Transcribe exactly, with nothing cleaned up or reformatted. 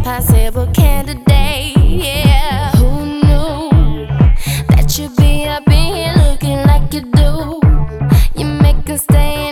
possible candidate. Yeah, who knew that you'd be up in here looking like you do? You make 'em stay